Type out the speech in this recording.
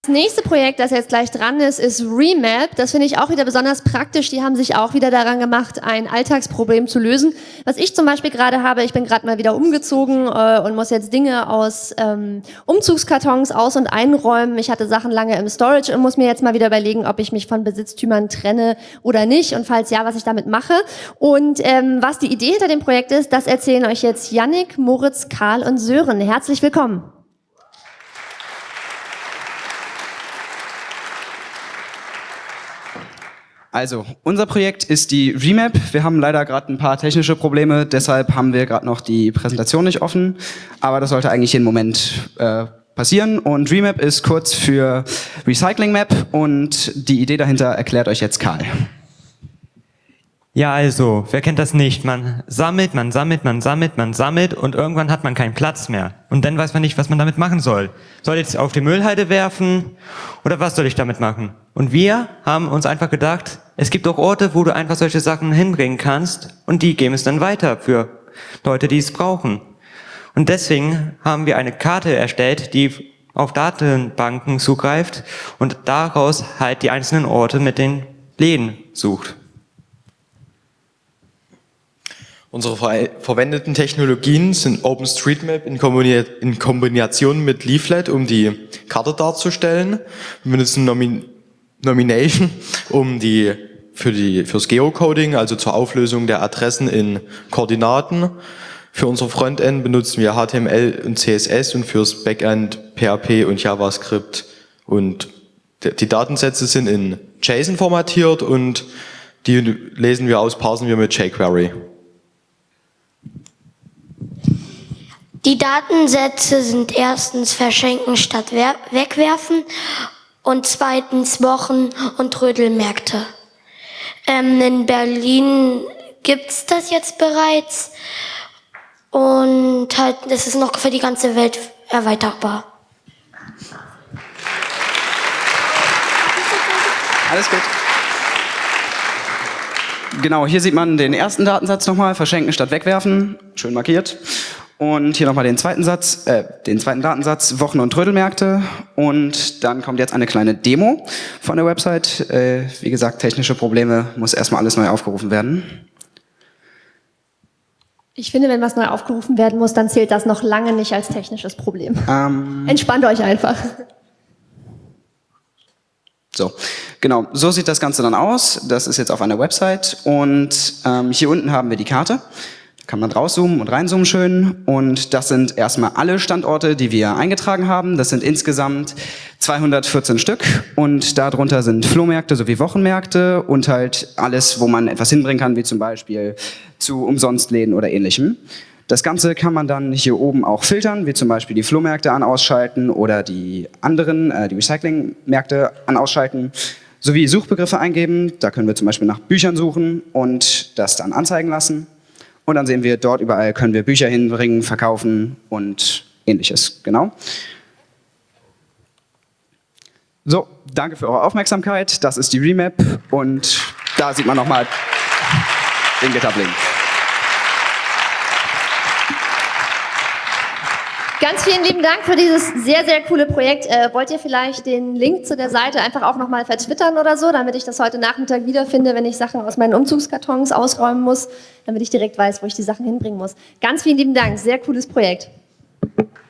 nächste Projekt, das jetzt gleich dran ist Remap. Das finde ich auch wieder besonders praktisch. Die haben sich auch wieder daran gemacht, ein Alltagsproblem zu lösen. Was ich zum Beispiel gerade habe, ich bin gerade mal wieder umgezogen und muss jetzt Dinge aus Umzugskartons aus- und einräumen. Ich hatte Sachen lange im Storage und muss mir jetzt mal wieder überlegen, ob ich mich von Besitztümern trenne oder nicht und falls ja, was ich damit mache. Und was die Idee hinter dem Projekt ist, das erzählen euch jetzt Yannick, Moritz, Karl und Sören. Herzlich willkommen. Also, unser Projekt ist die Remap. Wir haben leider gerade ein paar technische Probleme, deshalb haben wir gerade noch die Präsentation nicht offen. Aber das sollte eigentlich jeden Moment passieren. Und Remap ist kurz für Recycling Map und die Idee dahinter erklärt euch jetzt Karl. Ja, also, wer kennt das nicht? Man sammelt und irgendwann hat man keinen Platz mehr. Und dann weiß man nicht, was man damit machen soll. Soll ich jetzt auf die Müllhalde werfen oder was soll ich damit machen? Und wir haben uns einfach gedacht, es gibt auch Orte, wo du einfach solche Sachen hinbringen kannst und die geben es dann weiter für Leute, die es brauchen. Und deswegen haben wir eine Karte erstellt, die auf Datenbanken zugreift und daraus halt die einzelnen Orte mit den Läden sucht. Unsere verwendeten Technologien sind OpenStreetMap in Kombination mit Leaflet, um die Karte darzustellen. Wir benutzen Nomination, fürs Geocoding, also zur Auflösung der Adressen in Koordinaten. Für unser Frontend benutzen wir HTML und CSS und fürs Backend PHP und JavaScript. Und die Datensätze sind in JSON formatiert und die lesen wir aus, parsen wir mit jQuery. Die Datensätze sind erstens verschenken statt wegwerfen und zweitens Wochen- und Trödelmärkte. In Berlin gibt's das jetzt bereits und halt, es ist noch für die ganze Welt erweiterbar. Alles gut. Genau, hier sieht man den ersten Datensatz nochmal, verschenken statt wegwerfen, schön markiert. Und hier nochmal den zweiten Datensatz, Wochen- und Trödelmärkte. Und dann kommt jetzt eine kleine Demo von der Website. Wie gesagt, technische Probleme, muss erstmal alles neu aufgerufen werden. Ich finde, wenn was neu aufgerufen werden muss, dann zählt das noch lange nicht als technisches Problem. Entspannt euch einfach. So, genau, so sieht das Ganze dann aus. Das ist jetzt auf einer Website. Und hier unten haben wir die Karte. Kann man rauszoomen und reinzoomen schön. Und das sind erstmal alle Standorte, die wir eingetragen haben. Das sind insgesamt 214 Stück. Und darunter sind Flohmärkte sowie Wochenmärkte und halt alles, wo man etwas hinbringen kann, wie zum Beispiel zu Umsonstläden oder Ähnlichem. Das Ganze kann man dann hier oben auch filtern, wie zum Beispiel die Flohmärkte an- ausschalten oder die anderen, die Recyclingmärkte an- ausschalten. Sowie Suchbegriffe eingeben. Da können wir zum Beispiel nach Büchern suchen und das dann anzeigen lassen. Und dann sehen wir, dort überall können wir Bücher hinbringen, verkaufen und Ähnliches. Genau. So, danke für eure Aufmerksamkeit. Das ist die Remap und da sieht man nochmal den GitHub-Link. Ganz vielen lieben Dank für dieses sehr, sehr coole Projekt. Wollt ihr vielleicht den Link zu der Seite einfach auch nochmal vertwittern oder so, damit ich das heute Nachmittag wiederfinde, wenn ich Sachen aus meinen Umzugskartons ausräumen muss, damit ich direkt weiß, wo ich die Sachen hinbringen muss. Ganz vielen lieben Dank, sehr cooles Projekt.